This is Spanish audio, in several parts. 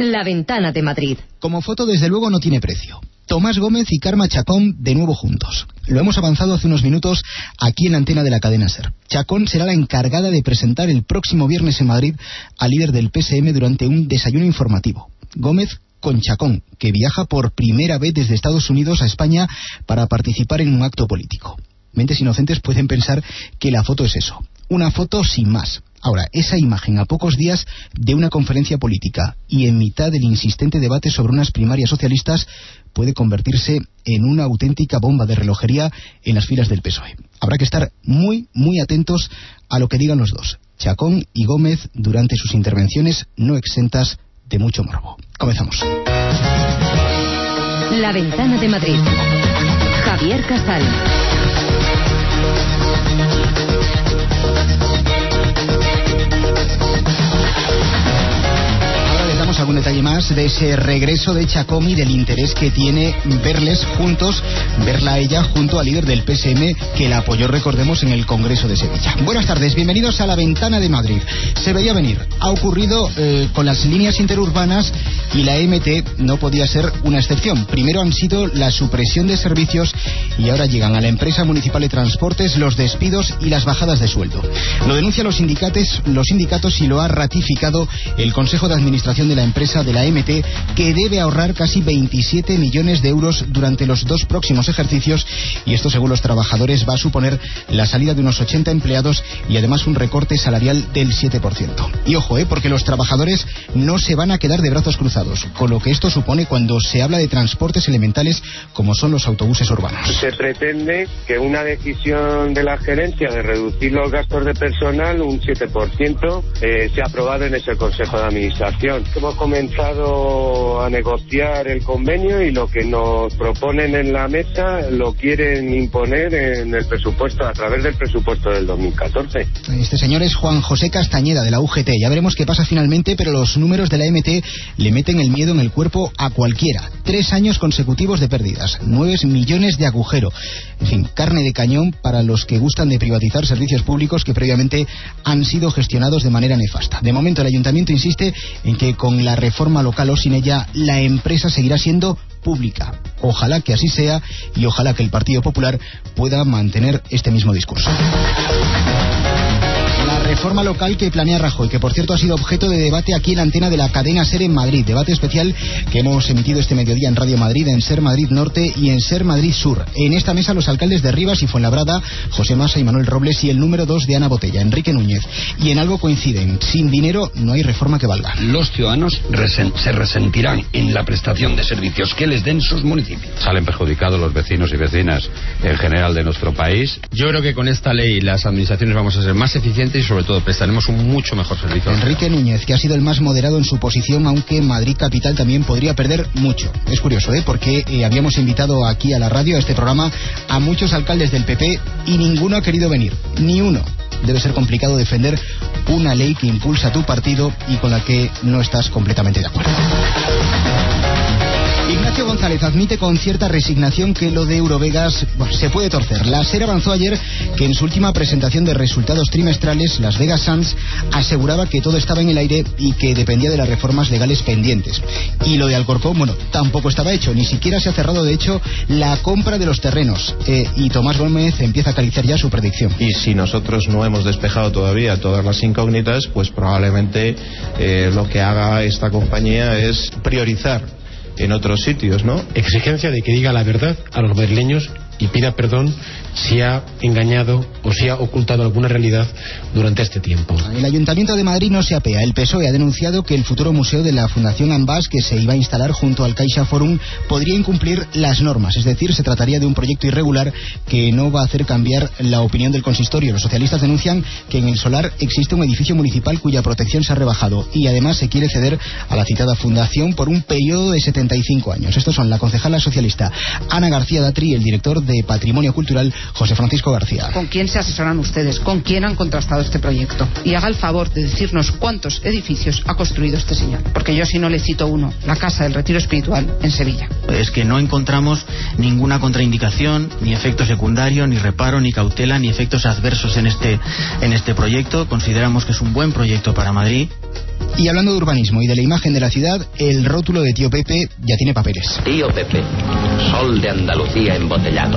La Ventana de Madrid. Como foto, desde luego, no tiene precio. Tomás Gómez y Carme Chacón de nuevo juntos. Lo hemos avanzado hace unos minutos aquí en la antena de la cadena SER. Chacón será la encargada de presentar el próximo viernes en Madrid al líder del PSM durante un desayuno informativo. Gómez con Chacón, que viaja por primera vez desde Estados Unidos a España para participar en un acto político. Mentes inocentes pueden pensar que la foto es eso, una foto sin más. Ahora, esa imagen a pocos días de una conferencia política y en mitad del insistente debate sobre unas primarias socialistas puede convertirse en una auténtica bomba de relojería en las filas del PSOE. Habrá que estar muy, muy atentos a lo que digan los dos, Chacón y Gómez, durante sus intervenciones no exentas de mucho morbo. Comenzamos. La Ventana de Madrid. Javier Casal. Algún detalle más de ese regreso de Chacón y del interés que tiene verles juntos, verla a ella junto al líder del PSM que la apoyó, recordemos, en el Congreso de Sevilla. Buenas tardes, bienvenidos a La Ventana de Madrid. Se veía venir, ha ocurrido con las líneas interurbanas y la MT no podía ser una excepción. Primero han sido la supresión de servicios y ahora llegan a la empresa municipal de transportes los despidos y las bajadas de sueldo. Lo denuncian los sindicatos y lo ha ratificado el Consejo de Administración de la empresa de la MT, que debe ahorrar casi 27 millones de euros durante los 2 próximos ejercicios, y esto, según los trabajadores, va a suponer la salida de unos 80 empleados y además un recorte salarial del 7%. Y ojo, porque los trabajadores no se van a quedar de brazos cruzados, con lo que esto supone cuando se habla de transportes elementales como son los autobuses urbanos. Se pretende que una decisión de la gerencia de reducir los gastos de personal un 7% sea aprobado en ese Consejo de Administración. Hemos comenzado a negociar el convenio y lo que nos proponen en la mesa lo quieren imponer en el presupuesto, a través del presupuesto del 2014. Este señor es Juan José Castañeda, de la UGT. Ya veremos qué pasa finalmente, pero los números de la MT le meten el miedo en el cuerpo a cualquiera. 3 años consecutivos de pérdidas, 9 millones de agujero. En fin, carne de cañón para los que gustan de privatizar servicios públicos que previamente han sido gestionados de manera nefasta. De momento el ayuntamiento insiste en que con la reforma local o sin ella, la empresa seguirá siendo pública. Ojalá que así sea y ojalá que el Partido Popular pueda mantener este mismo discurso. La reforma local que planea Rajoy, que por cierto ha sido objeto de debate aquí en la antena de la cadena SER en Madrid, debate especial que hemos emitido este mediodía en Radio Madrid, en SER Madrid Norte y en SER Madrid Sur. En esta mesa los alcaldes de Rivas y Fuenlabrada, José Masa y Manuel Robles, y el número 2 de Ana Botella, Enrique Núñez. Y en algo coinciden: sin dinero no hay reforma que valga. Los ciudadanos se resentirán en la prestación de servicios que les den sus municipios. Salen perjudicados los vecinos y vecinas en general de nuestro país. Yo creo que con esta ley las administraciones vamos a ser más eficientes y sobre todo prestaremos un mucho mejor servicio. Enrique Núñez, que ha sido el más moderado en su posición, aunque Madrid Capital también podría perder mucho. Es curioso, porque habíamos invitado aquí a la radio, a este programa, a muchos alcaldes del PP y ninguno ha querido venir, ni uno. Debe ser complicado defender una ley que impulsa tu partido y con la que no estás completamente de acuerdo. Ignacio González admite con cierta resignación que lo de Eurovegas se puede torcer. La SER avanzó ayer que en su última presentación de resultados trimestrales, Las Vegas Sands aseguraba que todo estaba en el aire y que dependía de las reformas legales pendientes. Y lo de Alcorcón, tampoco estaba hecho, ni siquiera se ha cerrado de hecho la compra de los terrenos. Y Tomás Gómez empieza a acariciar ya su predicción. Y si nosotros no hemos despejado todavía todas las incógnitas, pues probablemente lo que haga esta compañía es priorizar en otros sitios, ¿no? Exigencia de que diga la verdad a los madrileños y pida perdón si ha engañado o si ha ocultado alguna realidad durante este tiempo. El Ayuntamiento de Madrid no se apea. El PSOE ha denunciado que el futuro museo de la Fundación Ambas, que se iba a instalar junto al Caixa Forum, podría incumplir las normas. Es decir, se trataría de un proyecto irregular que no va a hacer cambiar la opinión del consistorio. Los socialistas denuncian que en el solar existe un edificio municipal cuya protección se ha rebajado y además se quiere ceder a la citada fundación por un periodo de 75 años. Estos son la concejala socialista Ana García Datri y el director de Patrimonio Cultural, José Francisco García. ¿Con quién se asesoran ustedes? ¿Con quién han contrastado este proyecto? Y haga el favor de decirnos cuántos edificios ha construido este señor. Porque yo si no le cito uno, la Casa del Retiro Espiritual en Sevilla. Es que no encontramos ninguna contraindicación, ni efecto secundario, ni reparo, ni cautela, ni efectos adversos en este proyecto. Consideramos que es un buen proyecto para Madrid Y hablando de urbanismo y de la imagen de la ciudad, el rótulo de Tío Pepe ya tiene papeles. Tío Pepe, sol de Andalucía embotellado.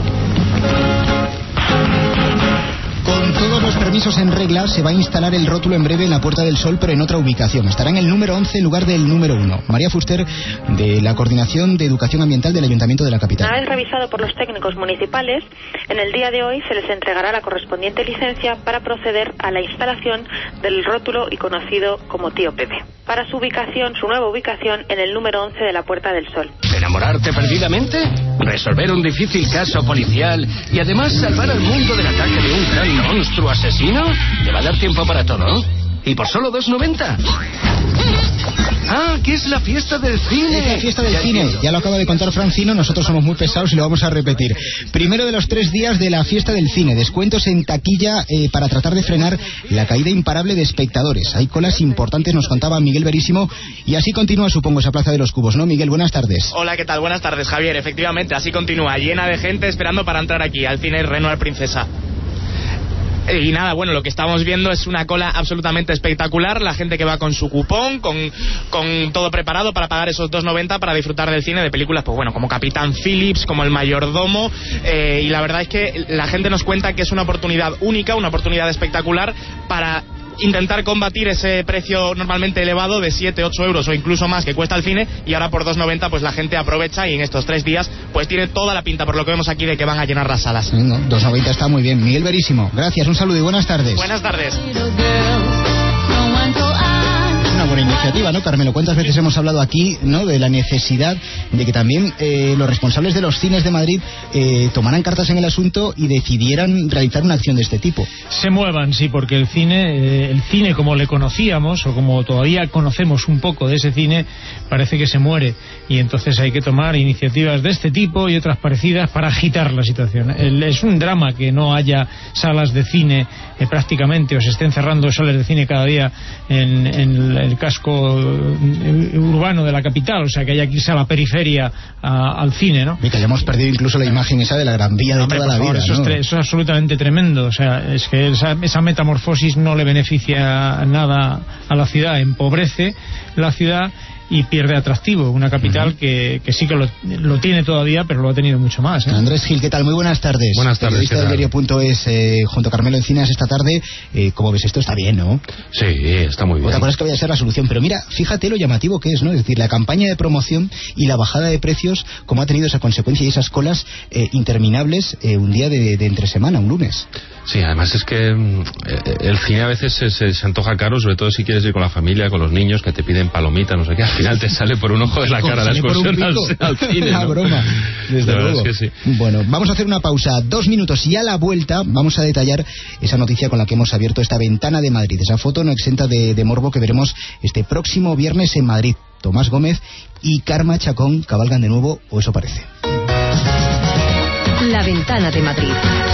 Con todos los permisos en regla, se va a instalar el rótulo en breve en la Puerta del Sol, pero en otra ubicación. Estará en el número 11 en lugar del número 1. María Fuster, de la Coordinación de Educación Ambiental del Ayuntamiento de la capital. Una vez revisado por los técnicos municipales, en el día de hoy se les entregará la correspondiente licencia para proceder a la instalación del rótulo y conocido como Tío Pepe, para su ubicación, su nueva ubicación, en el número 11 de la Puerta del Sol. ¿Enamorarte perdidamente? ¿Resolver un difícil caso policial y además salvar al mundo del ataque de un gran monstruo asesino? Te va a dar tiempo para todo. ¿Y por solo 2,90? Ah, que es la fiesta del cine. Es la fiesta del cine. Ya lo acaba de contar Francino, nosotros somos muy pesados y lo vamos a repetir. Primero de los 3 días de la fiesta del cine. Descuentos en taquilla para tratar de frenar la caída imparable de espectadores. Hay colas importantes, nos contaba Miguel Verísimo. Y así continúa, supongo, esa Plaza de los Cubos, ¿no, Miguel? Buenas tardes. Hola, ¿qué tal? Buenas tardes, Javier. Efectivamente, así continúa, llena de gente esperando para entrar aquí, al cine Renoir Princesa. Y nada, bueno, lo que estamos viendo es una cola absolutamente espectacular. La gente que va con su cupón, con todo preparado para pagar esos 2,90 para disfrutar del cine de películas, pues bueno, como Capitán Phillips, como El Mayordomo. Y la verdad es que la gente nos cuenta que es una oportunidad única, una oportunidad espectacular para intentar combatir ese precio normalmente elevado de 7, 8 euros o incluso más que cuesta el cine, y ahora por 2,90 pues la gente aprovecha y en estos 3 días pues tiene toda la pinta, por lo que vemos aquí, de que van a llenar las salas. No, 2,90 está muy bien. Miguel Verísimo, gracias, un saludo y buenas tardes. Buenas tardes. Una buena iniciativa, ¿no, Carmelo? ¿Cuántas veces hemos hablado aquí, ¿no?, de la necesidad de que también los responsables de los cines de Madrid tomaran cartas en el asunto y decidieran realizar una acción de este tipo? Se muevan, sí, porque el cine como le conocíamos, o como todavía conocemos un poco de ese cine, parece que se muere, y entonces hay que tomar iniciativas de este tipo y otras parecidas para agitar la situación. Es un drama que no haya salas de cine prácticamente, o se estén cerrando salas de cine cada día en el casco urbano de la capital, o sea, que haya que irse a la periferia al cine, ¿no? Y que hayamos perdido incluso la imagen esa de la Gran Vía de toda la vida, eso, ¿no? Eso es absolutamente tremendo. O sea, es que esa metamorfosis no le beneficia nada a la ciudad, empobrece la ciudad y pierde atractivo. Una capital que sí que lo tiene todavía, pero lo ha tenido mucho más, ¿eh? Andrés Gil, ¿qué tal? Muy buenas tardes. Buenas tardes. Periodista del diario.es, junto a Carmelo Encinas esta tarde. ¿Cómo ves esto? Está bien, ¿no? Sí, está muy bien. ¿Te acuerdas que vaya a ser la solución? Pero mira, fíjate lo llamativo que es, ¿no? Es decir, la campaña de promoción y la bajada de precios, cómo ha tenido esa consecuencia y esas colas interminables un día de entre semana, un lunes. Sí, además es que el cine a veces se antoja caro, sobre todo si quieres ir con la familia, con los niños, que te piden palomitas, no sé qué. Al final te sale por un ojo de la cara la excursión al cine, ¿no? La broma, desde luego. Es que sí. Bueno, vamos a hacer una pausa, 2 minutos, y a la vuelta vamos a detallar esa noticia con la que hemos abierto esta ventana de Madrid, esa foto no exenta de morbo que veremos este próximo viernes en Madrid. Tomás Gómez y Karma Chacón cabalgan de nuevo, o eso parece. La ventana de Madrid.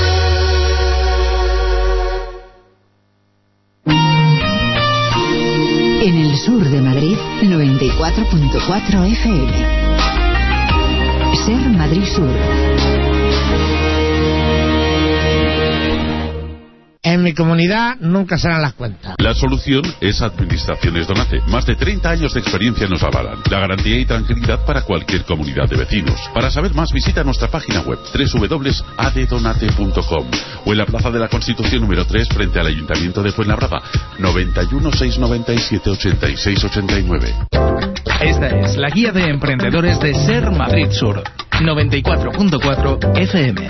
En el sur de Madrid, 94.4 FM. Ser Madrid Sur. En mi comunidad nunca serán las cuentas. La solución es Administraciones Donace. Más de 30 años de experiencia nos avalan. La garantía y tranquilidad para cualquier comunidad de vecinos. Para saber más, visita nuestra página web www.addonate.com o en la Plaza de la Constitución número 3 frente al Ayuntamiento de Fuenlabrada, 91 697 86 89. Esta es la guía de emprendedores de Ser Madrid Sur, 94.4 FM.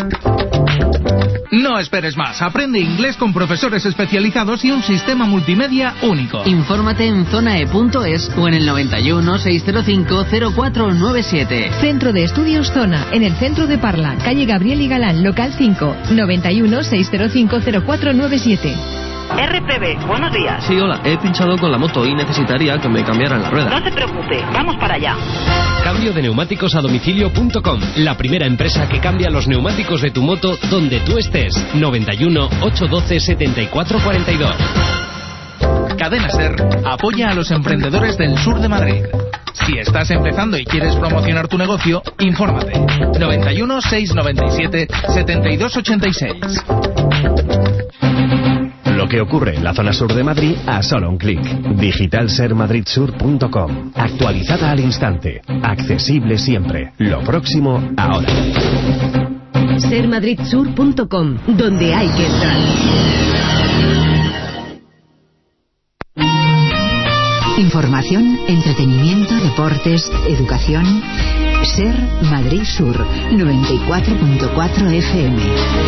No esperes más. Aprende inglés con profesores especializados y un sistema multimedia único. Infórmate en zonae.es o en el 91 605 0497. Centro de Estudios Zona, en el centro de Parla, calle Gabriel y Galán, local 5, 91 605 0497. RPB, buenos días. Sí, hola, he pinchado con la moto y necesitaría que me cambiaran la rueda. No se preocupe, vamos para allá. Cambio de neumáticos a domicilio.com, la primera empresa que cambia los neumáticos de tu moto donde tú estés. 91 812 7442. Cadena Ser apoya a los emprendedores del sur de Madrid. Si estás empezando y quieres promocionar tu negocio, infórmate. 91 697 7286. que ocurre en la zona sur de Madrid a solo un clic. Digitalsermadridsur.com. Actualizada al instante. Accesible siempre. Lo próximo ahora. Sermadridsur.com, donde hay que estar. Información, entretenimiento, deportes, educación. Ser Madrid Sur, 94.4 FM.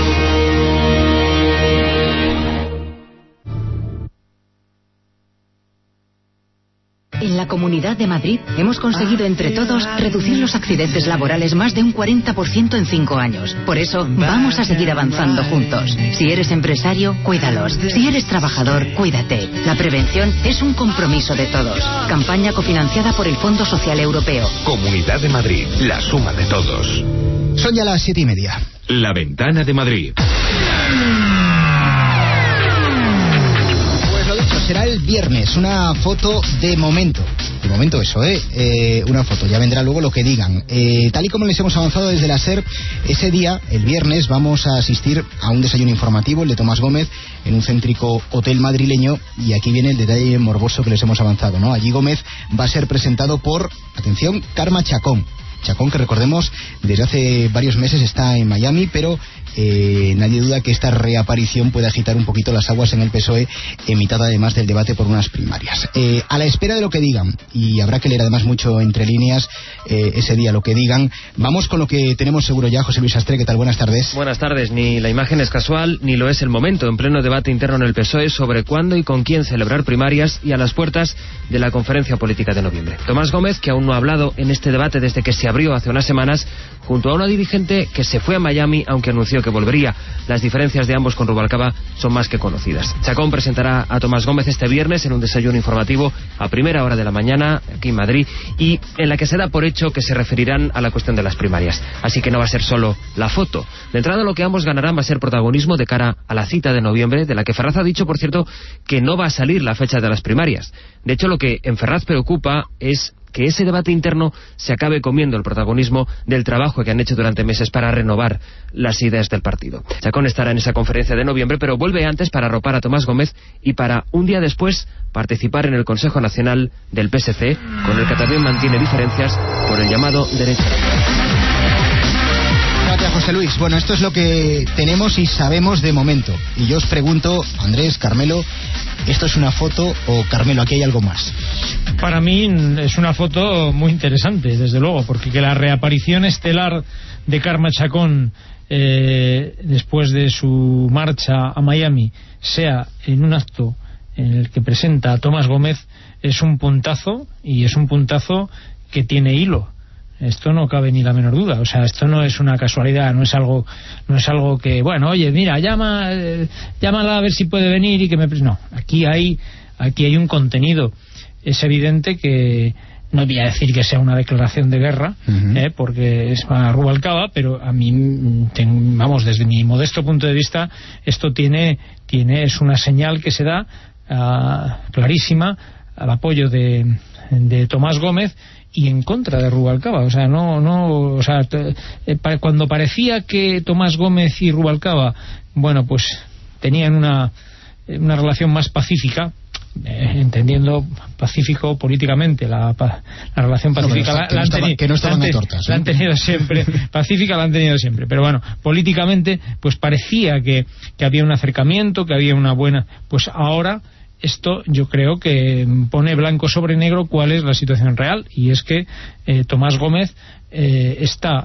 En la Comunidad de Madrid hemos conseguido entre todos reducir los accidentes laborales más de un 40% en 5 años. Por eso vamos a seguir avanzando juntos. Si eres empresario, cuídalos. Si eres trabajador, cuídate. La prevención es un compromiso de todos. Campaña cofinanciada por el Fondo Social Europeo. Comunidad de Madrid, la suma de todos. Son ya las 7:30. La Ventana de Madrid. Será el viernes, una foto de momento. De momento eso, una foto, ya vendrá luego lo que digan. Tal y como les hemos avanzado desde la SER, ese día, el viernes, vamos a asistir a un desayuno informativo, el de Tomás Gómez, en un céntrico hotel madrileño, y aquí viene el detalle morboso que les hemos avanzado, ¿no? Allí Gómez va a ser presentado por, atención, Karma Chacón. Chacón, que recordemos, desde hace varios meses está en Miami, pero nadie duda que esta reaparición puede agitar un poquito las aguas en el PSOE, en mitad además del debate por unas primarias. A la espera de lo que digan, y habrá que leer además mucho entre líneas ese día lo que digan, vamos con lo que tenemos seguro ya. José Luis Astre, ¿qué tal? Buenas tardes. Buenas tardes. Ni la imagen es casual, ni lo es el momento, en pleno debate interno en el PSOE sobre cuándo y con quién celebrar primarias, y a las puertas de la conferencia política de noviembre. Tomás Gómez, que aún no ha hablado en este debate desde que se abrió hace unas semanas, junto a una dirigente que se fue a Miami, aunque anunció que volvería. Las diferencias de ambos con Rubalcaba son más que conocidas. Chacón presentará a Tomás Gómez este viernes en un desayuno informativo a primera hora de la mañana aquí en Madrid, y en la que se da por hecho que se referirán a la cuestión de las primarias. Así que no va a ser solo la foto. De entrada, lo que ambos ganarán va a ser protagonismo de cara a la cita de noviembre, de la que Ferraz ha dicho, por cierto, que no va a salir la fecha de las primarias. De hecho, lo que en Ferraz preocupa es que ese debate interno se acabe comiendo el protagonismo del trabajo que han hecho durante meses para renovar las ideas del partido. Chacón estará en esa conferencia de noviembre, pero vuelve antes para arropar a Tomás Gómez y para, un día después, participar en el Consejo Nacional del PSC, con el que también mantiene diferencias por el llamado derecho. Gracias, José Luis. Bueno, esto es lo que tenemos y sabemos de momento. Y yo os pregunto, Andrés, Carmelo, ¿esto es una foto o, Carmelo, aquí hay algo más? Para mí es una foto muy interesante, desde luego, porque que la reaparición estelar de Karma Chacón después de su marcha a Miami sea en un acto en el que presenta a Tomás Gómez es un puntazo, y es un puntazo que tiene hilo. Esto no cabe ni la menor duda. O sea, esto no es una casualidad, no es algo que, bueno, oye, mira, llámala a ver si puede venir y que me... No, aquí hay un contenido. Es evidente que no voy a decir que sea una declaración de guerra, porque es para Rubalcaba, pero a mí, vamos, desde mi modesto punto de vista, esto es una señal que se da clarísima al apoyo de Tomás Gómez y en contra de Rubalcaba. O sea, cuando parecía que Tomás Gómez y Rubalcaba, bueno, pues tenían una relación más pacífica, entendiendo pacífico políticamente, la relación pacífica la han tenido siempre, pacífica la han tenido siempre, pero bueno, políticamente pues parecía que había un acercamiento, que había una buena, pues ahora esto yo creo que pone blanco sobre negro cuál es la situación real, y es que Tomás Gómez está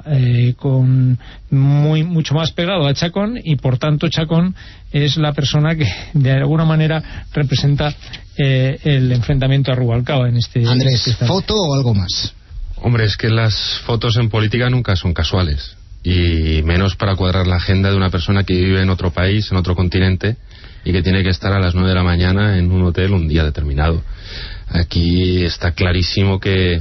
mucho más pegado a Chacón, y por tanto Chacón es la persona que de alguna manera representa el enfrentamiento a Rubalcaba en este... Andrés, ¿foto o algo más? Hombre, es que las fotos en política nunca son casuales, y menos para cuadrar la agenda de una persona que vive en otro país, en otro continente, y que tiene que estar a las 9 de la mañana en un hotel un día determinado. Aquí está clarísimo que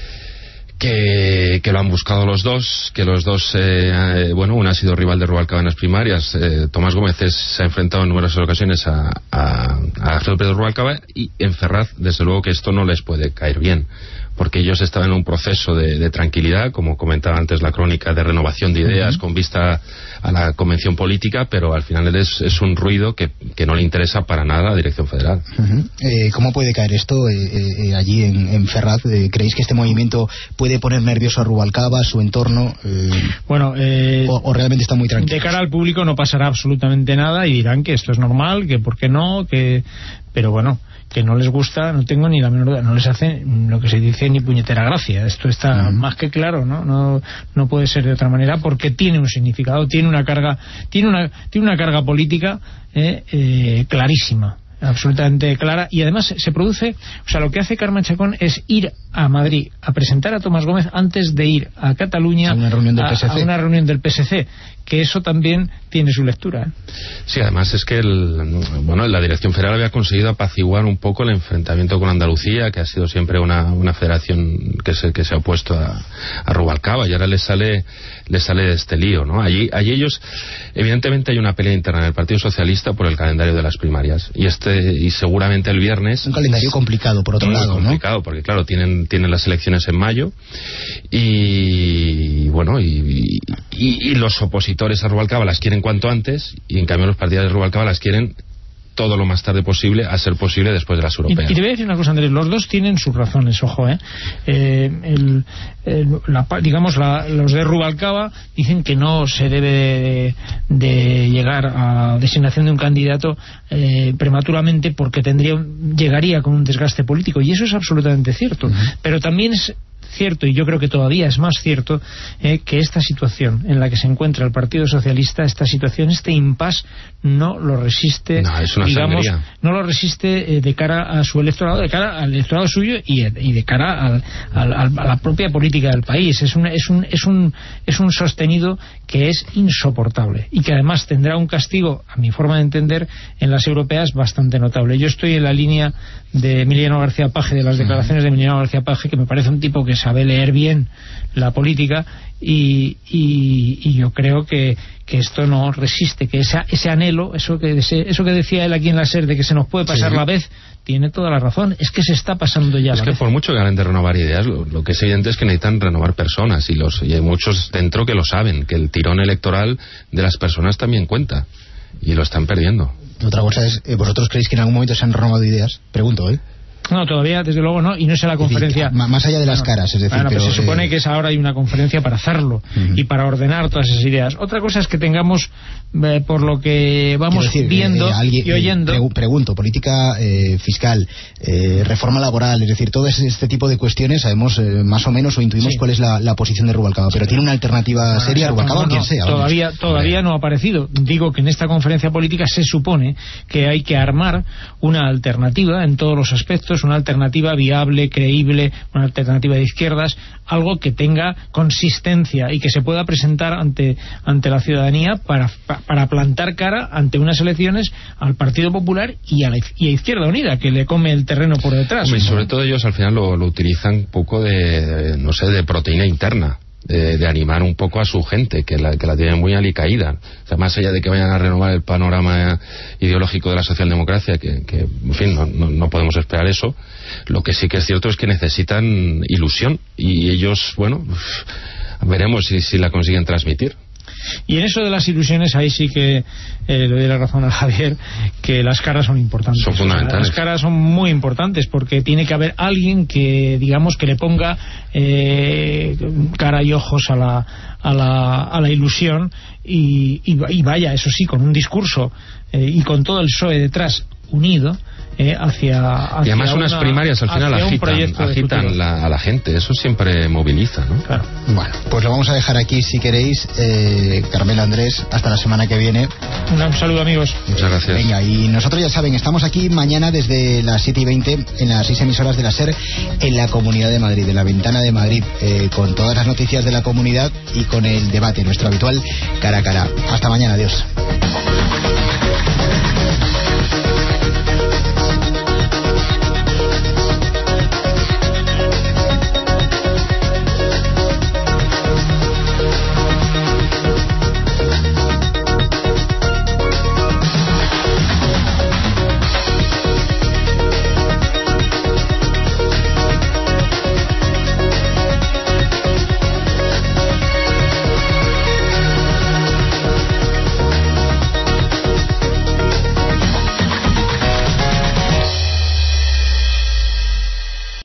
lo han buscado los dos, que los dos, uno ha sido rival de Rubalcaba en las primarias. Tomás Gómez se ha enfrentado en numerosas ocasiones a Alfredo Pérez Rubalcaba, y en Ferraz, desde luego que esto no les puede caer bien, porque ellos estaban en un proceso de tranquilidad, como comentaba antes la crónica, de renovación de ideas con vista a la convención política, pero al final es un ruido que no le interesa para nada a la Dirección Federal. ¿Cómo puede caer esto allí en Ferraz? ¿Creéis que este movimiento puede poner nervioso a Rubalcaba, a su entorno? ¿O realmente está muy tranquilo? De cara al público no pasará absolutamente nada y dirán que esto es normal, que por qué no, pero bueno, que no les gusta, no tengo ni la menor duda, no les hace lo que se dice ni puñetera gracia. Esto está más que claro, no puede ser de otra manera, porque tiene un significado, tiene una carga política clarísima, absolutamente clara, y además se produce, o sea, lo que hace Carme Chacón es ir a Madrid a presentar a Tomás Gómez antes de ir a Cataluña a una reunión del PSC, que eso también tiene su lectura. Sí, además es que la Dirección Federal había conseguido apaciguar un poco el enfrentamiento con Andalucía, que ha sido siempre una federación que se ha opuesto a Rubalcaba, y ahora le sale este lío, ¿no? Allí ellos, evidentemente hay una pelea interna en el Partido Socialista por el calendario de las primarias, y seguramente el viernes... Un calendario complicado, por otro lado, ¿no? Complicado, porque claro, tienen las elecciones en mayo, y bueno, y los opositores a Rubalcaba las quieren cuanto antes, y en cambio los partidarios de Rubalcaba las quieren todo lo más tarde posible, a ser posible después de las europeas. Y te voy a decir una cosa, Andrés, los dos tienen sus razones, ojo, los de Rubalcaba dicen que no se debe de llegar a designación de un candidato prematuramente, porque llegaría con un desgaste político, y eso es absolutamente cierto, pero también es cierto, y yo creo que todavía es más cierto, que esta situación en la que se encuentra el Partido Socialista, este impasse, no lo resiste, no lo resiste de cara a su electorado, de cara al electorado suyo y de cara a la propia política del país. Es un sostenido que es insoportable, y que además tendrá un castigo, a mi forma de entender, en las europeas bastante notable. Yo estoy en la línea de Emiliano García Paje, de las declaraciones de Emiliano García Paje, que me parece un tipo que sabe leer bien la política, y yo creo que esto no resiste, que ese anhelo, eso que decía él aquí en la SER, de que se nos puede pasar la vez, tiene toda la razón, es que se está pasando ya. Es que por mucho que hablen de renovar ideas, lo que es evidente es que necesitan renovar personas, y hay muchos dentro que lo saben, que el tirón electoral de las personas también cuenta, y lo están perdiendo. Otra cosa es, ¿vosotros creéis que en algún momento se han renovado ideas? Pregunto, No, todavía, desde luego no, y no es la conferencia... Más allá de las caras, es decir... pero se supone que ahora hay una conferencia para hacerlo, y para ordenar todas esas ideas. Otra cosa es que tengamos, por lo que vamos viendo y oyendo... Pregunto, política fiscal, reforma laboral, es decir, todo este tipo de cuestiones, sabemos más o menos, o intuimos cuál es la posición de Rubalcaba, pero ¿tiene una alternativa seria Rubalcaba o quien sea? Todavía no ha aparecido. Digo que en esta conferencia política se supone que hay que armar una alternativa en todos los aspectos, una alternativa viable, creíble, una alternativa de izquierdas, algo que tenga consistencia y que se pueda presentar ante la ciudadanía para plantar cara ante unas elecciones al Partido Popular y a Izquierda Unida, que le come el terreno por detrás. Y sobre todo ellos al final lo utilizan un poco de proteína interna. De animar un poco a su gente, que la tiene muy alicaída. O sea, más allá de que vayan a renovar el panorama ideológico de la socialdemocracia, que en fin, no podemos esperar eso, lo que sí que es cierto es que necesitan ilusión, y ellos, veremos si la consiguen transmitir. Y en eso de las ilusiones, ahí sí que le doy la razón a Javier, que las caras son importantes. Son fundamentales. Las caras son muy importantes, porque tiene que haber alguien que, digamos, que le ponga cara y ojos a la ilusión, y vaya, eso sí, con un discurso y con todo el PSOE detrás unido, hacia y además unas primarias al final agitan a la gente, eso siempre moviliza, ¿no? Claro. Bueno, pues lo vamos a dejar aquí si queréis. Carmela, Andrés, hasta la semana que viene. Un saludo, amigos. Muchas gracias. Venga, y nosotros ya saben, estamos aquí mañana desde las 7:20 en las 6 emisoras de la SER en la Comunidad de Madrid, en la Ventana de Madrid, con todas las noticias de la comunidad y con el debate, nuestro habitual cara a cara. Hasta mañana, adiós.